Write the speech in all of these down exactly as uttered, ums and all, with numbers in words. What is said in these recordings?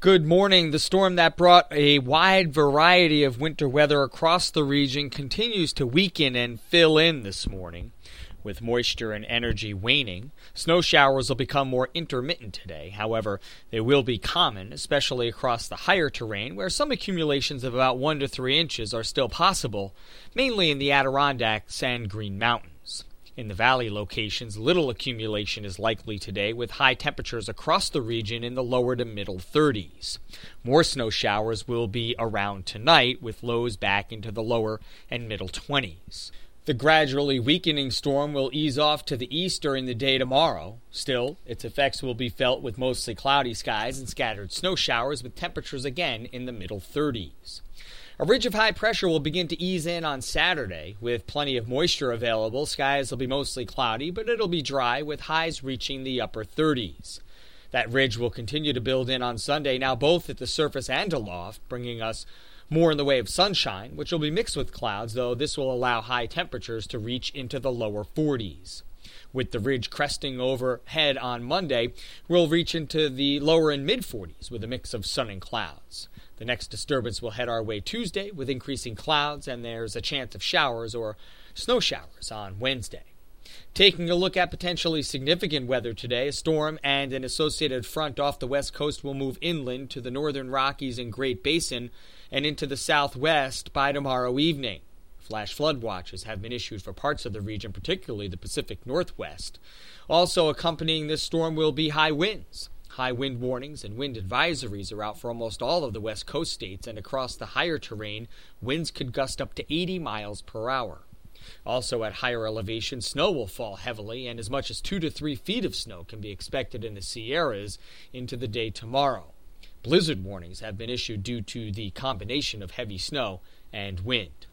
Good morning. The storm that brought a wide variety of winter weather across the region continues to weaken and fill in this morning. With moisture and energy waning, snow showers will become more intermittent today. However, they will be common, especially across the higher terrain, where some accumulations of about one to three inches are still possible, mainly in the Adirondacks and Green Mountains. In the valley locations, little accumulation is likely today, with high temperatures across the region in the lower to middle thirties. More snow showers will be around tonight, with lows back into the lower and middle twenties. The gradually weakening storm will ease off to the east during the day tomorrow. Still, its effects will be felt with mostly cloudy skies and scattered snow showers, with temperatures again in the middle thirties. A ridge of high pressure will begin to ease in on Saturday. With plenty of moisture available, skies will be mostly cloudy, but it'll be dry, with highs reaching the upper thirties. That ridge will continue to build in on Sunday, now both at the surface and aloft, bringing us more in the way of sunshine, which will be mixed with clouds, though this will allow high temperatures to reach into the lower forties. With the ridge cresting overhead on Monday, we'll reach into the lower and mid-forties with a mix of sun and clouds. The next disturbance will head our way Tuesday with increasing clouds, and there's a chance of showers or snow showers on Wednesday. Taking a look at potentially significant weather today, a storm and an associated front off the west coast will move inland to the northern Rockies and Great Basin and into the southwest by tomorrow evening. Flash flood watches have been issued for parts of the region, particularly the Pacific Northwest. Also accompanying this storm will be high winds. High wind warnings and wind advisories are out for almost all of the west coast states, and across the higher terrain, winds could gust up to eighty miles per hour. Also at higher elevation, snow will fall heavily, and as much as two to three feet of snow can be expected in the Sierras into the day tomorrow. Blizzard warnings have been issued due to the combination of heavy snow and wind.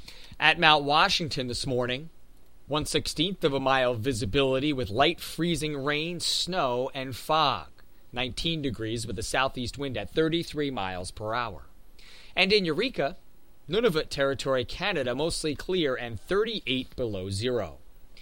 At Mount Washington this morning, one sixteenth of a mile visibility with light freezing rain, snow, and fog. nineteen degrees with a southeast wind at thirty-three miles per hour. And in Eureka, Nunavut Territory, Canada, mostly clear and thirty-eight below zero.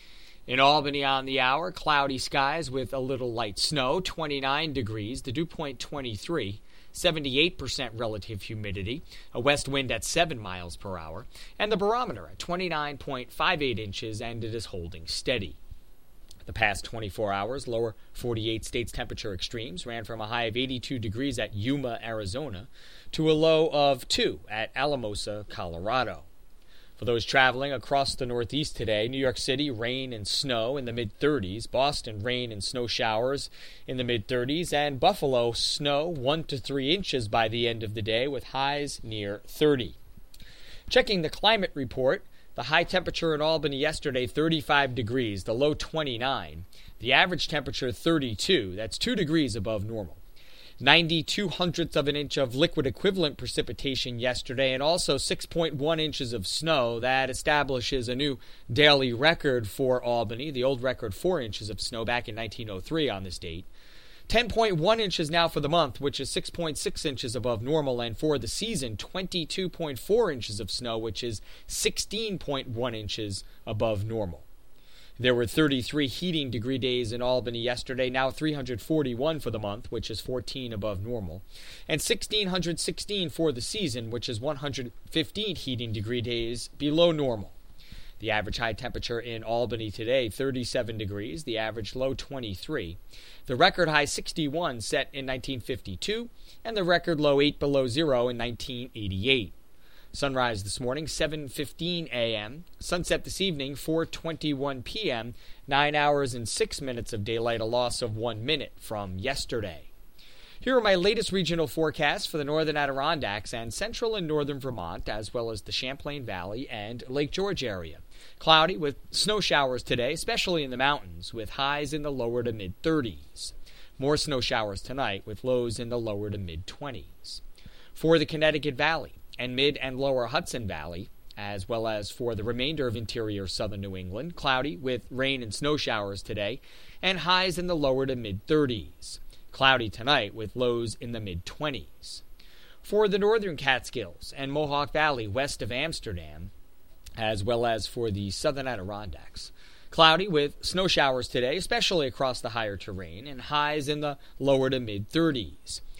In Albany on the hour, cloudy skies with a little light snow, twenty-nine degrees, the dew point twenty-three, seventy-eight percent relative humidity, a west wind at seven miles per hour, and the barometer at twenty-nine point five eight inches, and it is holding steady. The past twenty-four hours, lower forty-eight states temperature extremes ran from a high of eighty-two degrees at Yuma, Arizona, to a low of two at Alamosa, Colorado. For those traveling across the Northeast today, New York City, rain and snow in the mid-thirties, Boston, rain and snow showers in the mid-thirties, and Buffalo, snow one to three inches by the end of the day with highs near thirty. Checking the climate report, the high temperature in Albany yesterday, thirty-five degrees, the low twenty-nine. The average temperature, thirty-two. That's two degrees above normal. ninety-two hundredths of an inch of liquid equivalent precipitation yesterday, and also six point one inches of snow. That establishes a new daily record for Albany. The old record, four inches of snow back in nineteen oh three on this date. ten point one inches now for the month, which is six point six inches above normal, and for the season, twenty-two point four inches of snow, which is sixteen point one inches above normal. There were thirty-three heating degree days in Albany yesterday, now three hundred forty-one for the month, which is fourteen above normal, and one thousand six hundred sixteen for the season, which is one hundred fifteen heating degree days below normal. The average high temperature in Albany today, thirty-seven degrees, the average low twenty-three. The record high sixty-one set in nineteen fifty-two, and the record low eight below zero in nineteen eighty-eight. Sunrise this morning, seven fifteen a.m. Sunset this evening, four twenty-one p.m. Nine hours and six minutes of daylight, a loss of one minute from yesterday. Here are my latest regional forecasts for the northern Adirondacks and central and northern Vermont, as well as the Champlain Valley and Lake George area. Cloudy with snow showers today, especially in the mountains, with highs in the lower to mid-thirties. More snow showers tonight with lows in the lower to mid-twenties. For the Connecticut Valley and mid and lower Hudson Valley, as well as for the remainder of interior southern New England, cloudy with rain and snow showers today, and highs in the lower to mid-thirties. Cloudy tonight with lows in the mid-twenties. For the northern Catskills and Mohawk Valley west of Amsterdam, as well as for the southern Adirondacks, cloudy with snow showers today, especially across the higher terrain, and highs in the lower to mid-thirties.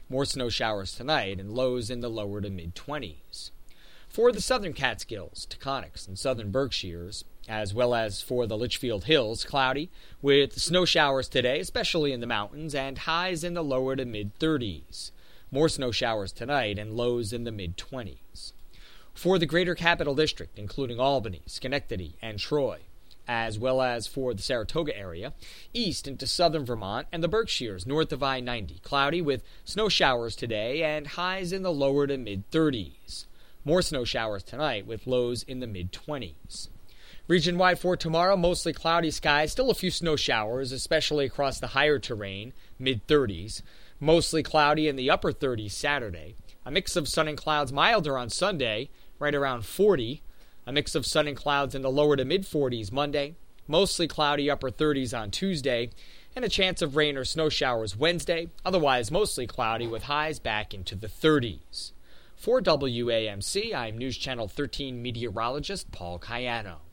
More snow showers tonight and lows in the lower to mid-twenties. For the southern Catskills, Taconics, and southern Berkshires, as well as for the Litchfield Hills, cloudy, with snow showers today, especially in the mountains, and highs in the lower to mid-thirties. More snow showers tonight and lows in the mid-twenties. For the greater Capital District, including Albany, Schenectady, and Troy, as well as for the Saratoga area, east into southern Vermont and the Berkshires north of I ninety, cloudy with snow showers today and highs in the lower to mid-thirties. More snow showers tonight with lows in the mid-twenties. Region-wide for tomorrow, mostly cloudy skies, still a few snow showers, especially across the higher terrain, mid-thirties. Mostly cloudy in the upper thirties Saturday. A mix of sun and clouds milder on Sunday, right around forty. A mix of sun and clouds in the lower to mid-forties Monday. Mostly cloudy upper thirties on Tuesday. And a chance of rain or snow showers Wednesday. Otherwise, mostly cloudy with highs back into the thirties. For W A M C, I'm News Channel thirteen meteorologist Paul Cayano.